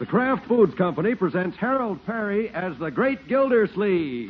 The Kraft Foods Company presents Harold Perry as the Great Gildersleeve.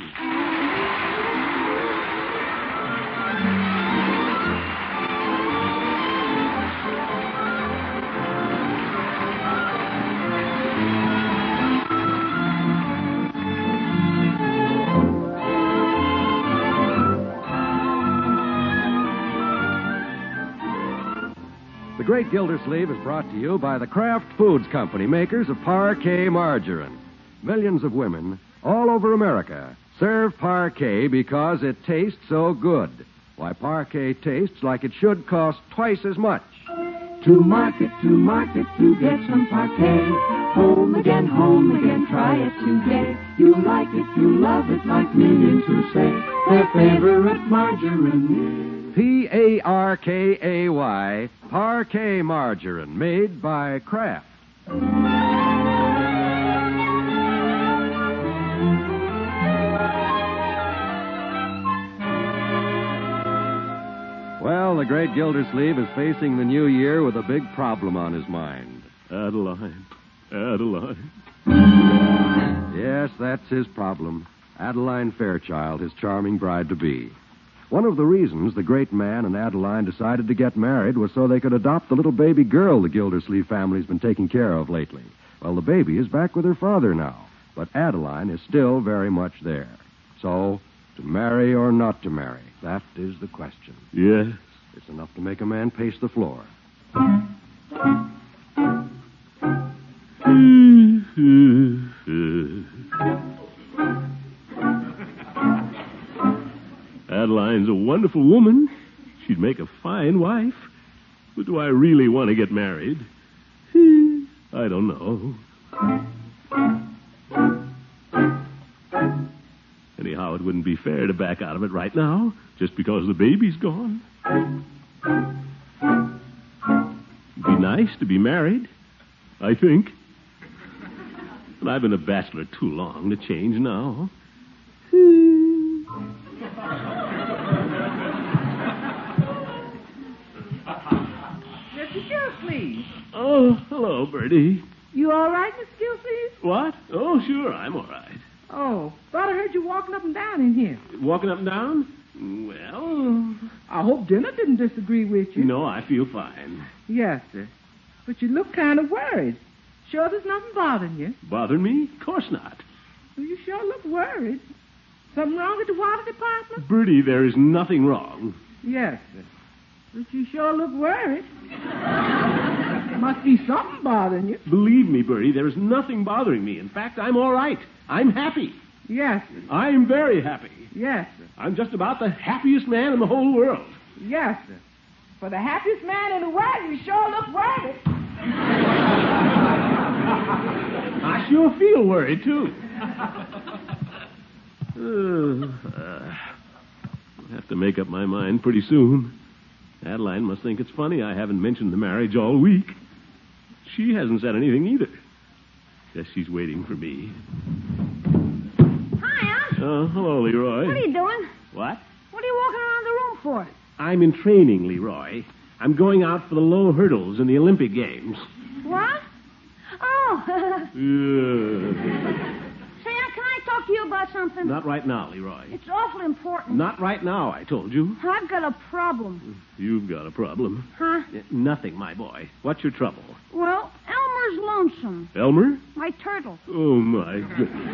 The Great Gildersleeve is brought to you by the Kraft Foods Company, makers of Parquet margarine. Millions of women all over America serve Parquet because it tastes so good. Why, Parquet tastes like it should cost twice as much. To market, to get some Parquet. Home again, try it today. You like it, you love it, like millions who say their favorite margarine is Parkay, Parquet margarine, made by Kraft. Well, the Great Gildersleeve is facing the new year with a big problem on his mind. Adeline. Yes, that's his problem. Adeline Fairchild, his charming bride-to-be. One of the reasons the great man and Adeline decided to get married was so they could adopt the little baby girl the Gildersleeve family's been taking care of lately. Well, the baby is back with her father now, but Adeline is still very much there. So, to marry or not to marry, that is the question. Yes. It's enough to make a man pace the floor. Adeline's a wonderful woman. She'd make a fine wife. But do I really want to get married? I don't know. Anyhow, it wouldn't be fair to back out of it right now, just because the baby's gone. It'd be nice to be married, I think. But I've been a bachelor too long to change now. Mr. Gilsleeve. Oh, hello, Bertie. You all right, Mr. Gilsleeve? What? Oh, sure, I'm all right. Oh, thought I heard you walking up and down in here. Walking up and down? Well... I hope dinner didn't disagree with you. No, I feel fine. Yes, sir. But you look kind of worried. Sure there's nothing bothering you? Bothering me? Of course not. Well, you sure look worried. Something wrong at the water department? Bertie, there is nothing wrong. Yes, sir. But you sure look worried. Must be something bothering you. Believe me, Bertie, there is nothing bothering me. In fact, I'm all right. I'm happy. Yes, sir. I'm very happy. Yes, sir. I'm just about the happiest man in the whole world. Yes, sir. For the happiest man in the world, you sure look worried. I sure feel worried, too. I'll have to make up my mind pretty soon. Adeline must think it's funny I haven't mentioned the marriage all week. She hasn't said anything either. Guess she's waiting for me. Hi, Unc. Hello, Leroy. What are you doing? What? What are you walking around the room for? I'm in training, Leroy. I'm going out for the low hurdles in the Olympic Games. What? Oh. Say, Unc, can I talk to you about something? Not right now, Leroy. It's awful important. Not right now, I told you. I've got a problem. You've got a problem. Huh? Nothing, my boy. What's your trouble? Well, Elmer's lonesome. Elmer? My turtle. Oh, my goodness.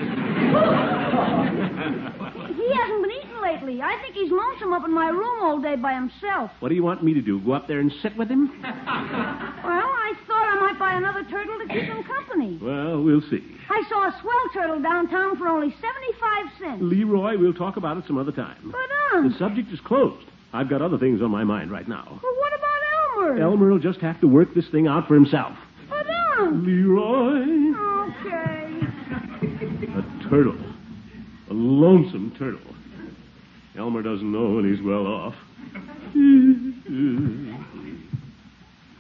He hasn't been eating lately. I think he's lonesome up in my room all day by himself. What do you want me to do? Go up there and sit with him? Well, I thought I might buy another turtle to keep him company. Well, we'll see. I saw a swell turtle downtown for only 75 cents. Leroy, we'll talk about it some other time. But, The subject is closed. I've got other things on my mind right now. Well, what about Elmer? Elmer will just have to work this thing out for himself. But, Leroy. Okay. A turtle. A lonesome turtle. Elmer doesn't know when he's well off.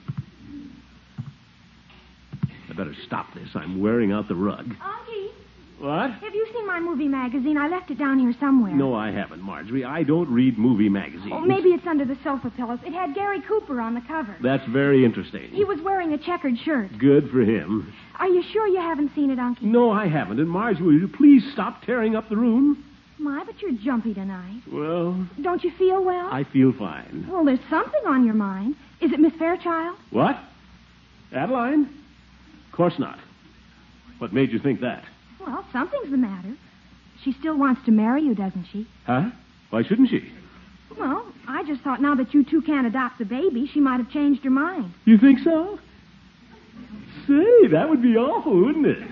I better stop this. I'm wearing out the rug. Unky. What? Have you seen my movie magazine? I left it down here somewhere. No, I haven't, Marjorie. I don't read movie magazines. Oh, maybe it's under the sofa pillows. It had Gary Cooper on the cover. That's very interesting. He was wearing a checkered shirt. Good for him. Are you sure you haven't seen it, Unky? No, I haven't. And Marge, will you please stop tearing up the room? My, but you're jumpy tonight. Well, Don't you feel well? I feel fine. Well, there's something on your mind. Is it Miss Fairchild? What? Adeline? Of course not. What made you think that? Well, something's the matter. She still wants to marry you, doesn't she? Huh? Why shouldn't she? Well, I just thought now that you two can't adopt the baby, she might have changed her mind. You think so? Say, that would be awful, wouldn't it?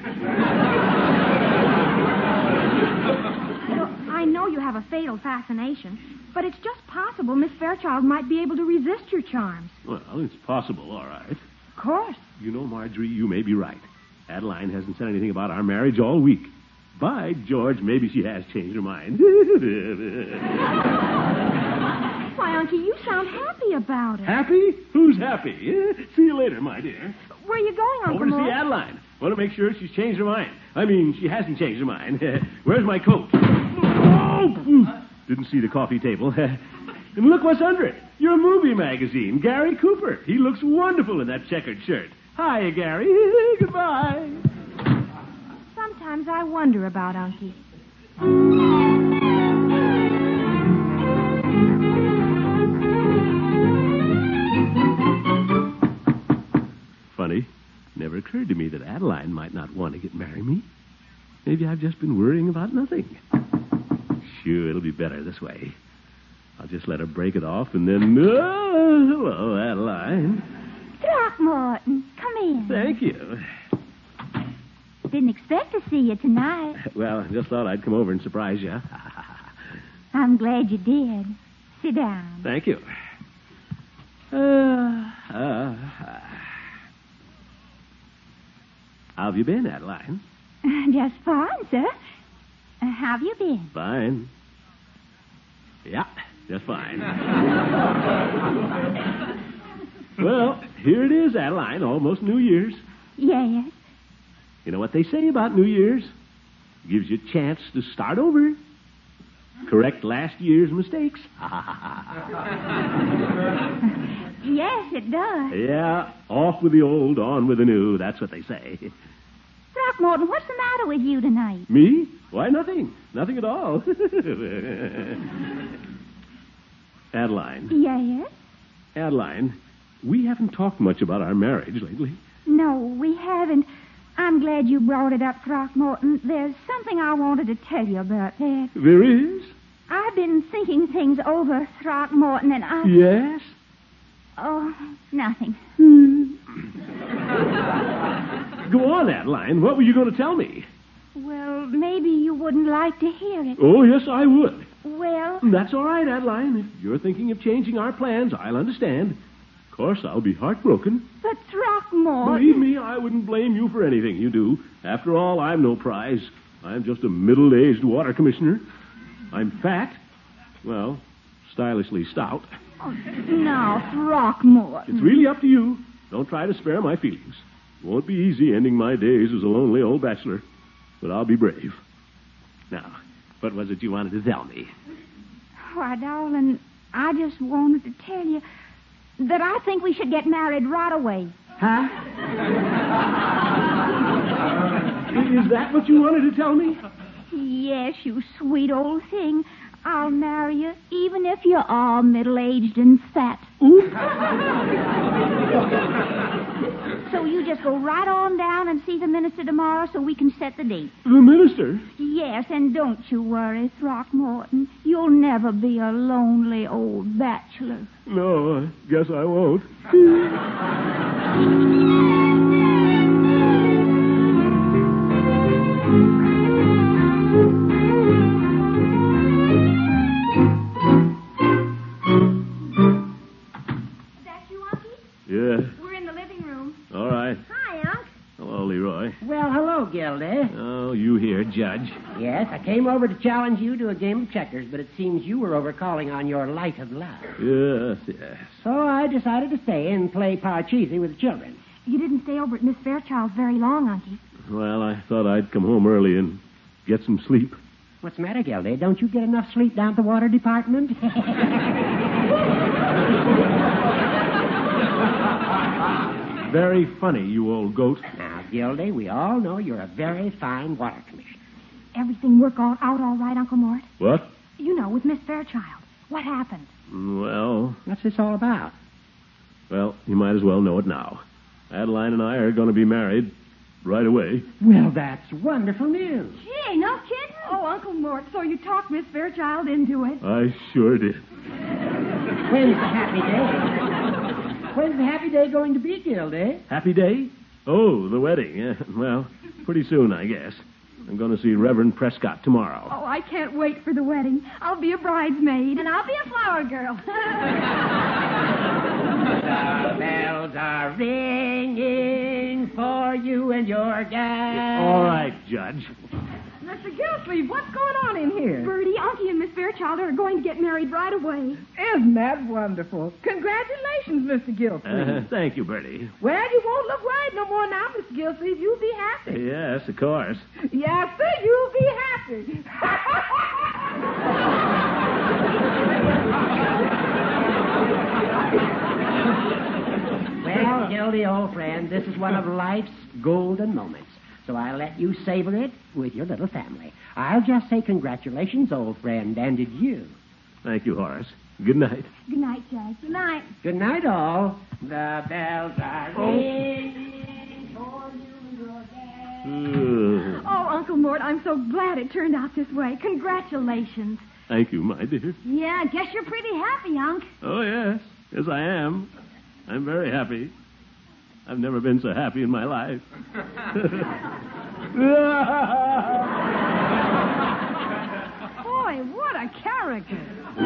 Well, I know you have a fatal fascination, but it's just possible Miss Fairchild might be able to resist your charms. Well, it's possible, all right. Of course. You know, Marjorie, you may be right. Adeline hasn't said anything about our marriage all week. By George, maybe she has changed her mind. Why, Unky, you sound happy about it. Happy? Who's happy? See you later, my dear. Where are you going, Uncle Over to see Mort? Adeline. Want to make sure she's changed her mind. I mean, she hasn't changed her mind. Where's my coat? Oh! Didn't see the coffee table. And look what's under it. Your movie magazine, Gary Cooper. He looks wonderful in that checkered shirt. Hiya, Gary. Goodbye. Sometimes I wonder about Unky. Funny. Never occurred to me that Adeline might not want to marry me. Maybe I've just been worrying about nothing. Sure, it'll be better this way. I'll just let her break it off and then... Oh, hello, Adeline. Throckmorton, come in. Thank you. Didn't expect to see you tonight. Well, I just thought I'd come over and surprise you. I'm glad you did. Sit down. Thank you. How have you been, Adeline? Just fine, sir. How have you been? Fine. Yeah, just fine. Well, here it is, Adeline, almost New Year's. Yes. You know what they say about New Year's? Gives you a chance to start over. Correct last year's mistakes. Yes, it does. Yeah, off with the old, on with the new. That's what they say. Throckmorton, what's the matter with you tonight? Me? Why, nothing. Nothing at all. Adeline. Yes? Adeline, we haven't talked much about our marriage lately. No, we haven't. I'm glad you brought it up, Throckmorton. There's something I wanted to tell you about that. There is? I've been thinking things over, Throckmorton, and I... Yes? Oh, nothing. Go on, Adeline. What were you going to tell me? Well, maybe you wouldn't like to hear it. Oh, yes, I would. Well... That's all right, Adeline. If you're thinking of changing our plans, I'll understand. Of course, I'll be heartbroken. But Throckmorton... Believe me, I wouldn't blame you for anything you do. After all, I'm no prize. I'm just a middle-aged water commissioner. I'm fat. Well, stylishly stout. Oh, now, Throckmorton... It's really up to you. Don't try to spare my feelings. It won't be easy ending my days as a lonely old bachelor. But I'll be brave. Now, what was it you wanted to tell me? Why, darling, I just wanted to tell you that I think we should get married right away. Huh? Is that what you wanted to tell me? Yes, you sweet old thing. I'll marry you, even if you're all middle-aged and fat. So you just go right on down and see the minister tomorrow so we can set the date. The minister? Yes, and don't you worry, Throckmorton. You'll never be a lonely old bachelor. No, I guess I won't. Well, hello, Gildy. Oh, you here, Judge. Yes, I came over to challenge you to a game of checkers, but it seems you were over calling on your light of love. Yes, yes. So I decided to stay and play Parcheesi with the children. You didn't stay over at Miss Fairchild's very long, Unky. Well, I thought I'd come home early and get some sleep. What's the matter, Gildy? Don't you get enough sleep down at the water department? Very funny, you old goat. Now, Gildy, we all know you're a very fine water commissioner. Everything work out all right, Uncle Mort? What? You know, with Miss Fairchild. What happened? Well, What's this all about? you might as well know it now. Adeline and I are going to be married right away. Well, that's wonderful news. Gee, no kidding? Oh, Uncle Mort, so you talked Miss Fairchild into it. I sure did. When's the happy day? When's the happy day going to be, Gildy? Happy day? Oh, the wedding. Yeah, well, pretty soon, I guess. I'm going to see Reverend Prescott tomorrow. Oh, I can't wait for the wedding. I'll be a bridesmaid. And I'll be a flower girl. The bells are ringing for you and your dad. All right, Judge. Mr. Gilsleeve, what's going on in here? Bertie, Unky and Miss Fairchild are going to get married right away. Isn't that wonderful? Congratulations, Mr. Gilsleeve. Thank you, Bertie. Well, you won't look worried no more now, Mr. Gilsleeve. You'll be happy. Yes, of course. Yes, sir, you'll be happy. Well, Gildy, old friend, this is one of life's golden moments. So I'll let you savor it with your little family. I'll just say congratulations, old friend, and adieu. Thank you, Horace. Good night. Good night, Judge. Good night. Good night, all. The bells are ringing for you and your dad. Oh, Uncle Mort, I'm so glad it turned out this way. Congratulations. Thank you, my dear. Yeah, I guess you're pretty happy, Unc. Oh, yes. Yes, I am. I'm very happy. I've never been so happy in my life. Boy, what a character.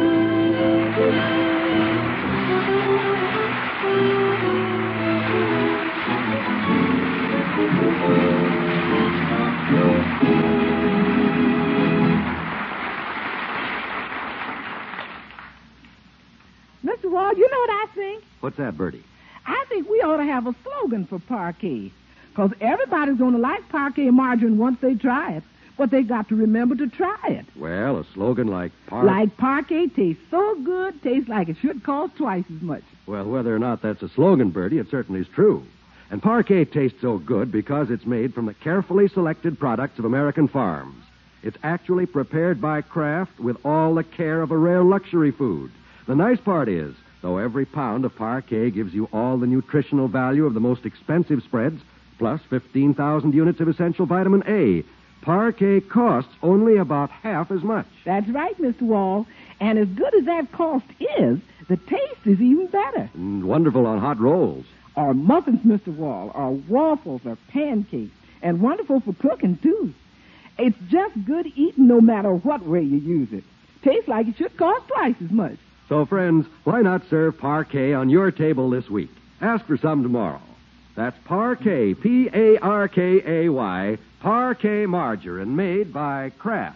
Mr. Wall, you know what I think? What's that, Bertie? I think we ought to have a slogan for Parquet. Because everybody's going to like Parquet margarine once they try it. But they got to remember to try it. Well, a slogan like Like Parquet tastes so good, tastes like it should cost twice as much. Well, whether or not that's a slogan, Bertie, it certainly is true. And Parquet tastes so good because it's made from the carefully selected products of American farms. It's actually prepared by Kraft with all the care of a rare luxury food. The nice part is, though every pound of Parquet gives you all the nutritional value of the most expensive spreads, plus 15,000 units of essential vitamin A, Parquet costs only about half as much. That's right, Mr. Wall. And as good as that cost is, the taste is even better. And wonderful on hot rolls. Or muffins, Mr. Wall, or waffles, or pancakes. And wonderful for cooking, too. It's just good eating no matter what way you use it. Tastes like it should cost twice as much. So, friends, why not serve Parquet on your table this week? Ask for some tomorrow. That's Parquet, Parkay, Parquet margarine made by Kraft.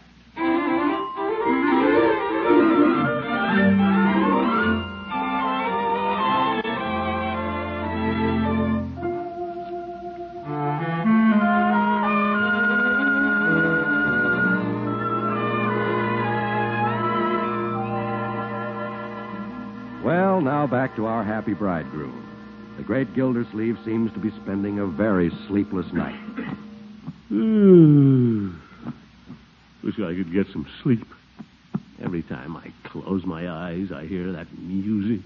Well, now back to our happy bridegroom. The great Gildersleeve seems to be spending a very sleepless night. Wish I could get some sleep. Every time I close my eyes, I hear that music.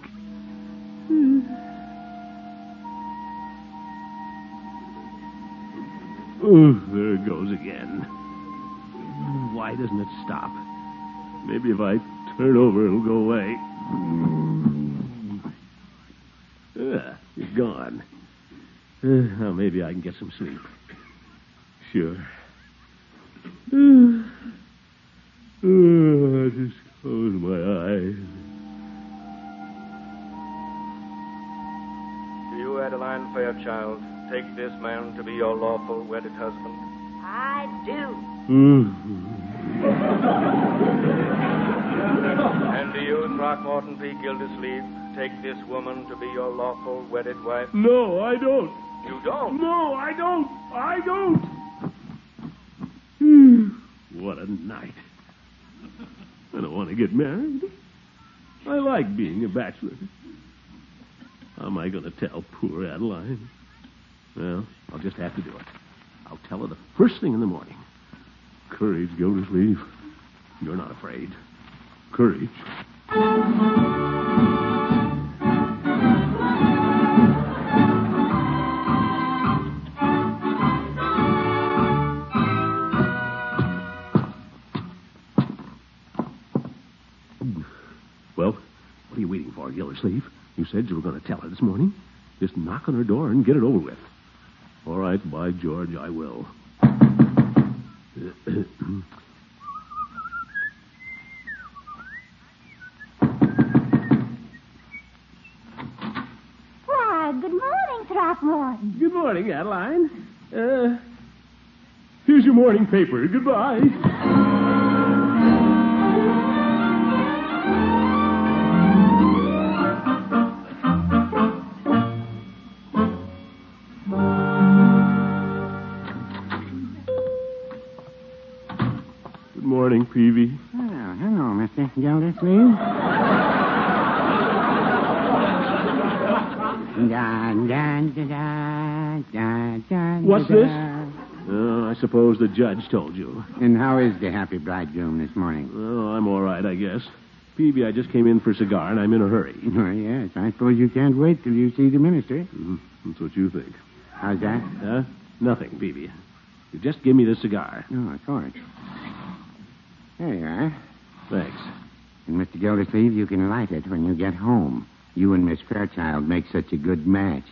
There it goes again. Why doesn't it stop? Maybe if I turn over, it'll go away. It's gone. Now maybe I can get some sleep. Sure. I just close my eyes. Do you, Adeline Fairchild, take this man to be your lawful wedded husband? I do. And do you, Throckmorton P. Gildersleeve, take this woman to be your lawful wedded wife? No, I don't. You don't? No, I don't. I don't. a night. I don't want to get married. I like being a bachelor. How am I going to tell poor Adeline? Well, I'll just have to do it. I'll tell her the first thing in the morning. Courage, Gildersleeve. You're not afraid. Courage. Well, what are you waiting for, Gildersleeve? You said you were going to tell her this morning. Just knock on her door and get it over with. All right, by George, I will. Why, good morning, Throckmorton. Good morning, Adeline. Here's your morning paper. Goodbye. Good morning, Peavy. Oh, hello, Mr. Gildersleeve. What's this? Oh, I suppose the judge told you. And how is the happy bridegroom this morning? Oh, I'm all right, I guess. Peavy, I just came in for a cigar, and I'm in a hurry. Oh, yes. I suppose you can't wait till you see the minister. That's what you think. How's that? Huh? Nothing, Peavy. You just give me the cigar. Oh, of course. There you are. Thanks. And, Mr. Gildersleeve, you can light it when you get home. You and Miss Fairchild make such a good match.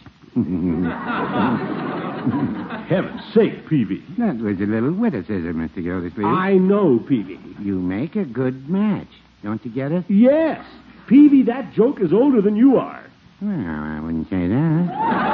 Heaven's sake, Peavy. That was a little witticism, Mr. Gildersleeve. I know, Peavy. You make a good match. Don't you get it? Yes. Peavy, that joke is older than you are. Well, I wouldn't say that.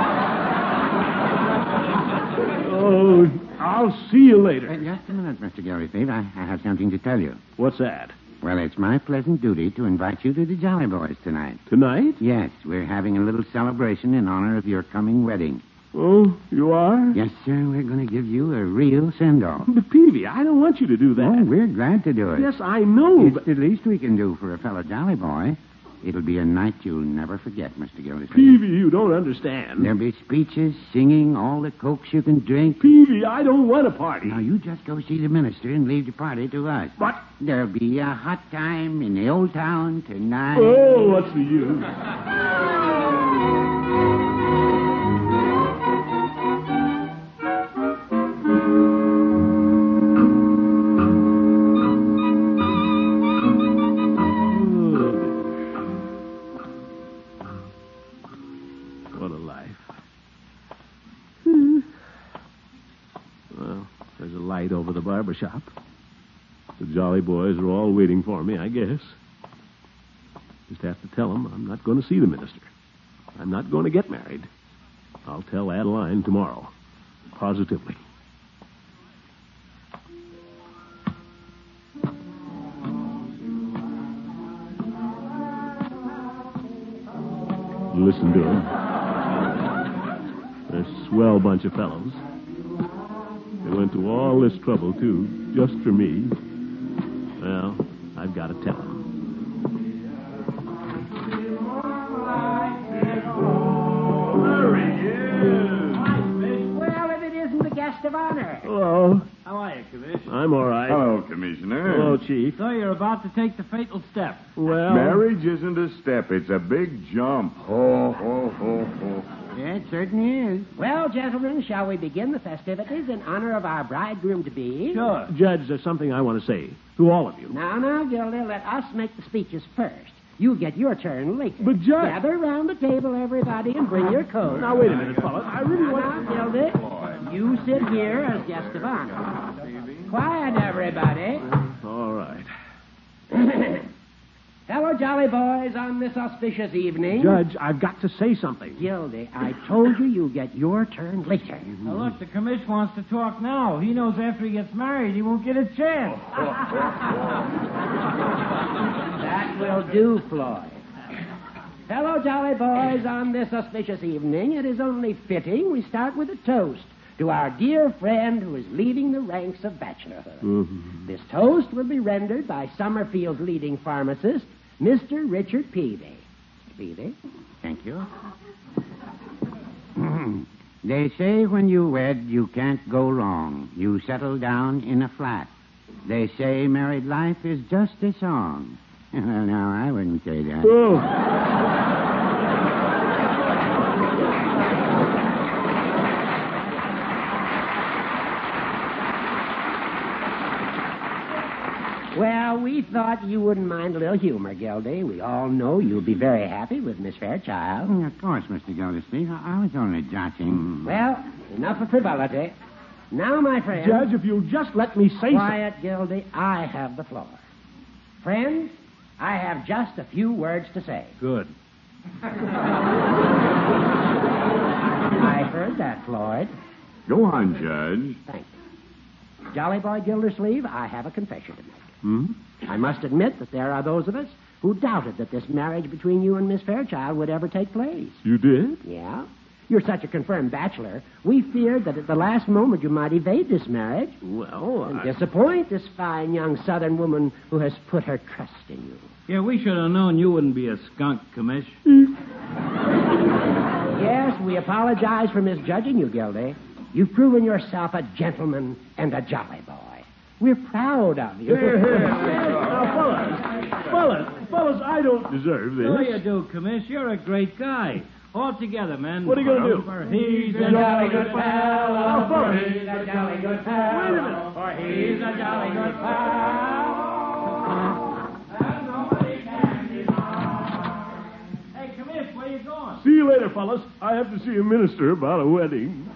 Oh, I'll see you later. Just a minute, Mr. Gildersleeve. I have something to tell you. What's that? Well, it's my pleasant duty to invite you to the Jolly Boys tonight. Tonight? Yes, we're having a little celebration in honor of your coming wedding. Oh, you are? Yes, sir. We're going to give you a real send-off. But, Peavy, I don't want you to do that. Oh, we're glad to do it. Yes, I know, It's but... the least we can do for a fellow Jolly Boy. It'll be a night you'll never forget, Mr. Gildersleeve. Peavy, you don't understand. There'll be speeches, singing, all the cokes you can drink. Peavy, I don't want a party. Now, you just go see the minister and leave the party to us. But... There'll be a hot time in the old town tonight. Oh, what's the use? What a life. Well, there's a light over the barber shop. The Jolly Boys are all waiting for me, I guess. Just have to tell them I'm not going to see the minister. I'm not going to get married. I'll tell Adeline tomorrow. Positively. Listen to them. They're a swell bunch of fellows. They went to all this trouble, too, just for me. Well, I've got to tell them. There he is. Well, if it isn't the guest of honor. Hello. How are you, Commissioner? I'm all right. Hello, Commissioner. Hello, Chief. So you're about to take the fatal step. Well... Marriage isn't a step. It's a big jump. Ho, ho, ho, ho. Yeah, it certainly is. Well, gentlemen, shall we begin the festivities in honor of our bridegroom-to-be? Sure. Judge, there's something I want to say to all of you. Now, Gildy, let us make the speeches first. You get your turn later. But, Judge... Gather around the table, everybody, and bring your coat. Now, wait a minute, fellas. I really want Now, Gildy, you sit here as guest of honor. Quiet, everybody. All right. Fellow Jolly Boys, on this auspicious evening... Judge, I've got to say something. Gildy, I told you get your turn later. Now, look, the commish wants to talk now. He knows after he gets married, he won't get a chance. That will do, Floyd. Fellow Jolly Boys, on this auspicious evening, it is only fitting we start with a toast to our dear friend who is leaving the ranks of bachelorhood. Mm-hmm. This toast will be rendered by Summerfield's leading pharmacist, Mr. Richard Peavy. Mr. Peavy? Thank you. They say when you wed, you can't go wrong. You settle down in a flat. They say married life is just a song. Well, now, I wouldn't say that. Oh. Well, we thought you wouldn't mind a little humor, Gildy. We all know you'll be very happy with Miss Fairchild. Of course, Mr. Gildersleeve. I was only jotting. Well, enough of frivolity. Now, my friend... Judge, if you'll just let me say something. Quiet, Gildy. I have the floor. Friends, I have just a few words to say. Good. I heard that, Floyd. Go on, Judge. Thank you. Jolly Boy Gildersleeve, I have a confession to make. Hmm? I must admit that there are those of us who doubted that this marriage between you and Miss Fairchild would ever take place. You did? Yeah. You're such a confirmed bachelor. We feared that at the last moment you might evade this marriage. Well, And disappoint this fine young Southern woman who has put her trust in you. Yeah, we should have known you wouldn't be a skunk, Commish. Yes, we apologize for misjudging you, Gildy. You've proven yourself a gentleman and a jolly boy. We're proud of you. Now, fellas, I don't deserve this. No, you do, Commish. You're a great guy. All together, men. What are you going to do? For he's a jolly good fellow. Now, fellas. He's a jolly good fellow. Wait a minute. For he's a jolly good fellow. And nobody can deny. Hey, Commish, where you going? See you later, fellas. I have to see a minister about a wedding.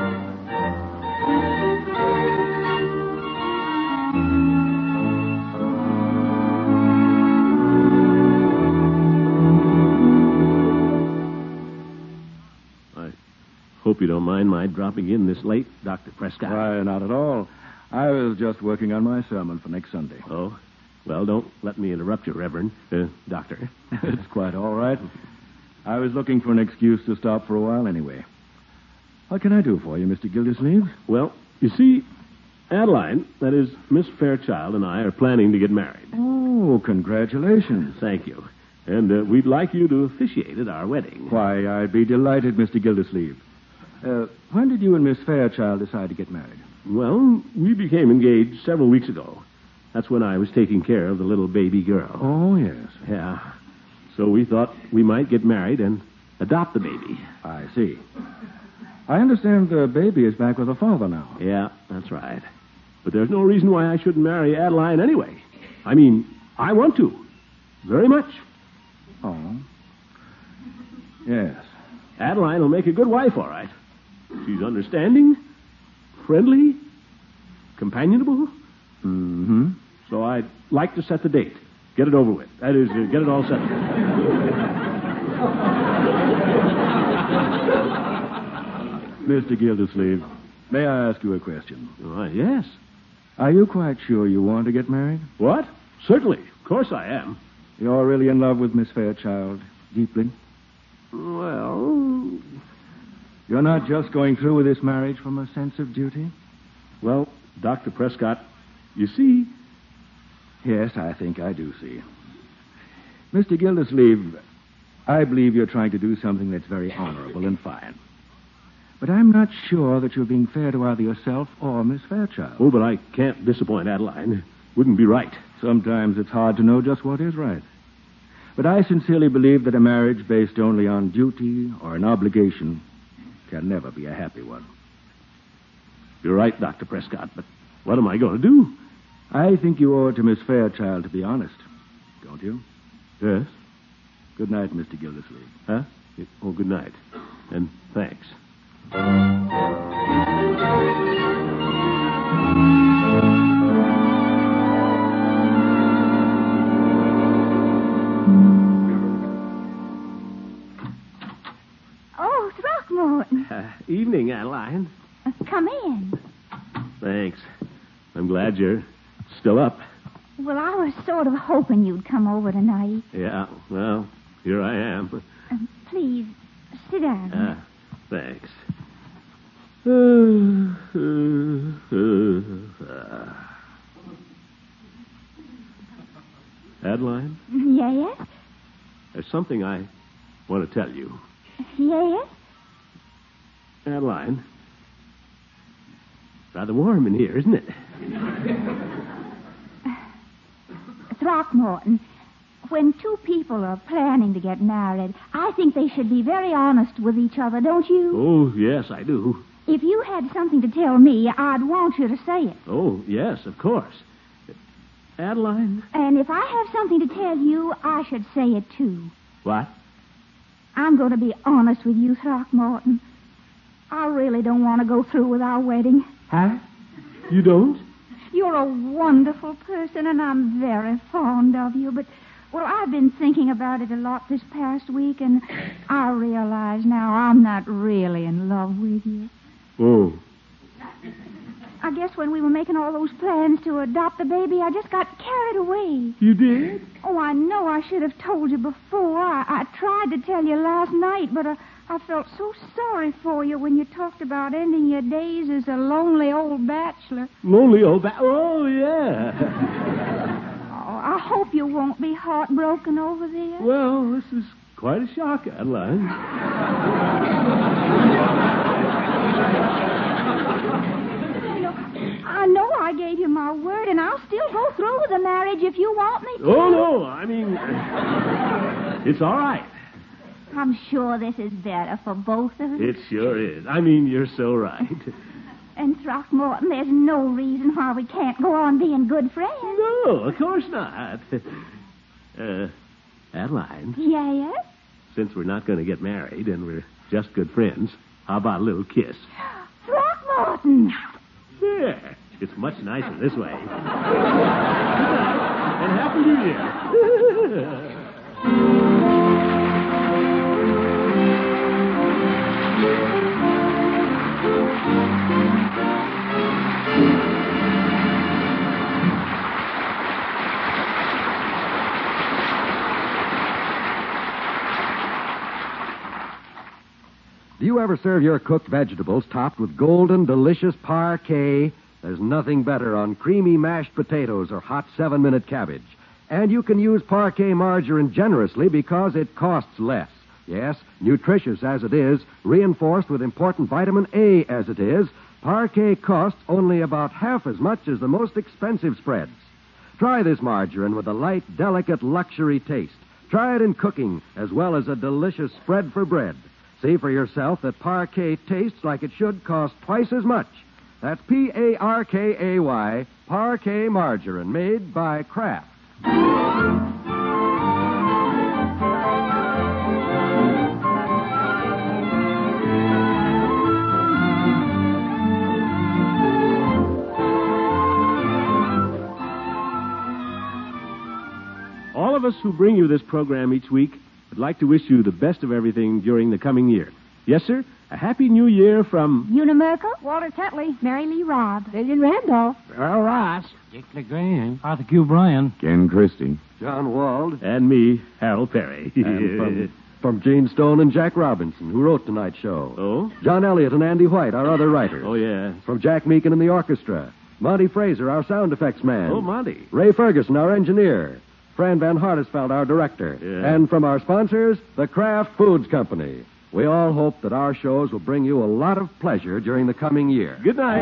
Hope you don't mind my dropping in this late, Dr. Prescott. Why, not at all. I was just working on my sermon for next Sunday. Oh? Well, don't let me interrupt you, Reverend. Doctor. It's quite all right. I was looking for an excuse to stop for a while anyway. What can I do for you, Mr. Gildersleeve? Well, you see, Adeline, that is, Miss Fairchild and I are planning to get married. Oh, congratulations. Thank you. And we'd like you to officiate at our wedding. Why, I'd be delighted, Mr. Gildersleeve. When did you and Miss Fairchild decide to get married? Well, we became engaged several weeks ago. That's when I was taking care of the little baby girl. Oh, yes. Yeah. So we thought we might get married and adopt the baby. I see. I understand the baby is back with her father now. Yeah, that's right. But there's no reason why I shouldn't marry Adeline anyway. I mean, I want to. Very much. Oh. Yes. Adeline will make a good wife, all right. She's understanding, friendly, companionable. Mm-hmm. So I'd like to set the date. Get it over with. That is, get it all set. Mr. Gildersleeve, may I ask you a question? Yes. Are you quite sure you want to get married? What? Certainly. Of course I am. You're really in love with Miss Fairchild, deeply? Well... You're not just going through with this marriage from a sense of duty? Well, Dr. Prescott, you see... Yes, I think I do see. Mr. Gildersleeve, I believe you're trying to do something that's very honorable and fine. But I'm not sure that you're being fair to either yourself or Miss Fairchild. Oh, but I can't disappoint Adeline. Wouldn't be right. Sometimes it's hard to know just what is right. But I sincerely believe that a marriage based only on duty or an obligation can never be a happy one. You're right, Dr. Prescott, but what am I going to do? I think you owe it to Miss Fairchild to be honest, don't you? Yes. Good night, Mr. Gildersleeve. Huh? Oh, good night. And thanks. Oh, Throckmorton. Evening, Adeline. Come in. Thanks. I'm glad you're still up. Well, I was sort of hoping you'd come over tonight. Yeah, well, here I am. Please, sit down. Thanks. Adeline, Yes? there's something I want to tell you. Yes? Adeline, rather warm in here, isn't it? Throckmorton, when two people are planning to get married, I think they should be very honest with each other, don't you? Oh, yes, I do. If you had something to tell me, I'd want you to say it. Oh, yes, of course. Adeline? And if I have something to tell you, I should say it too. What? I'm going to be honest with you, Throckmorton. I really don't want to go through with our wedding. Huh? You don't? You're a wonderful person, and I'm very fond of you, but, well, I've been thinking about it a lot this past week, and I realize now I'm not really in love with you. Oh. I guess when we were making all those plans to adopt the baby, I just got carried away. You did? Oh, I know I should have told you before. I tried to tell you last night, but I felt so sorry for you when you talked about ending your days as a lonely old bachelor. Lonely old Oh, yeah. Oh, I hope you won't be heartbroken over this. Well, this is quite a shock, Adeline. I know I gave you my word, and I'll still go through with the marriage if you want me to. Oh, no, I mean, it's all right. I'm sure this is better for both of us. It sure is. I mean, you're so right. And Throckmorton, there's no reason why we can't go on being good friends. No, of course not. Adeline, Yes? since we're not going to get married and we're just good friends, how about a little kiss? Throckmorton! Yeah, it's much nicer this way. Good night, and Happy New Year. Do you ever serve your cooked vegetables topped with golden, delicious parquet? There's nothing better on creamy mashed potatoes or hot 7-minute cabbage. And you can use parquet margarine generously because it costs less. Yes, nutritious as it is, reinforced with important vitamin A as it is, parquet costs only about half as much as the most expensive spreads. Try this margarine with a light, delicate luxury taste. Try it in cooking as well as a delicious spread for bread. See for yourself that parquet tastes like it should cost twice as much. That's Parkay, parquet margarine, made by Kraft. All of us who bring you this program each week would like to wish you the best of everything during the coming year. Yes, sir? A Happy New Year from... Una Merkel, Walter Tetley, Mary Lee Robb, Lillian Randolph, Earl Ross, Dick LeGrand, Arthur Q. Bryan, Ken Christie, John Wald, and me, Harold Perry. and from Gene Stone and Jack Robinson, who wrote tonight's show. Oh? John Elliott and Andy White, our other writers. Oh, yeah. From Jack Meakin and the orchestra. Monty Fraser, our sound effects man. Oh, Monty. Ray Ferguson, our engineer. Fran Van Hartesveld, our director. Yeah. And from our sponsors, the Kraft Foods Company. We all hope that our shows will bring you a lot of pleasure during the coming year. Good night.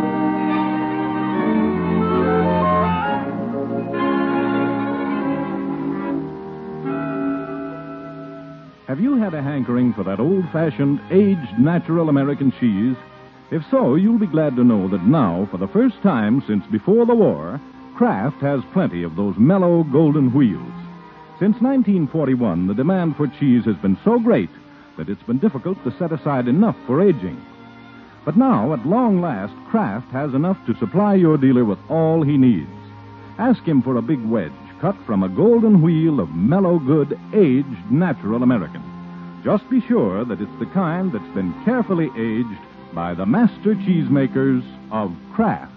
Have you had a hankering for that old-fashioned, aged, natural American cheese? If so, you'll be glad to know that now, for the first time since before the war, Kraft has plenty of those mellow, golden wheels. Since 1941, the demand for cheese has been so great that it's been difficult to set aside enough for aging. But now, at long last, Kraft has enough to supply your dealer with all he needs. Ask him for a big wedge cut from a golden wheel of mellow, good, aged, natural American. Just be sure that it's the kind that's been carefully aged by the master cheesemakers of Kraft.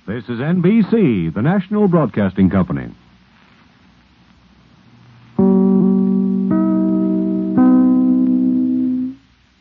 This is NBC, the National Broadcasting Company.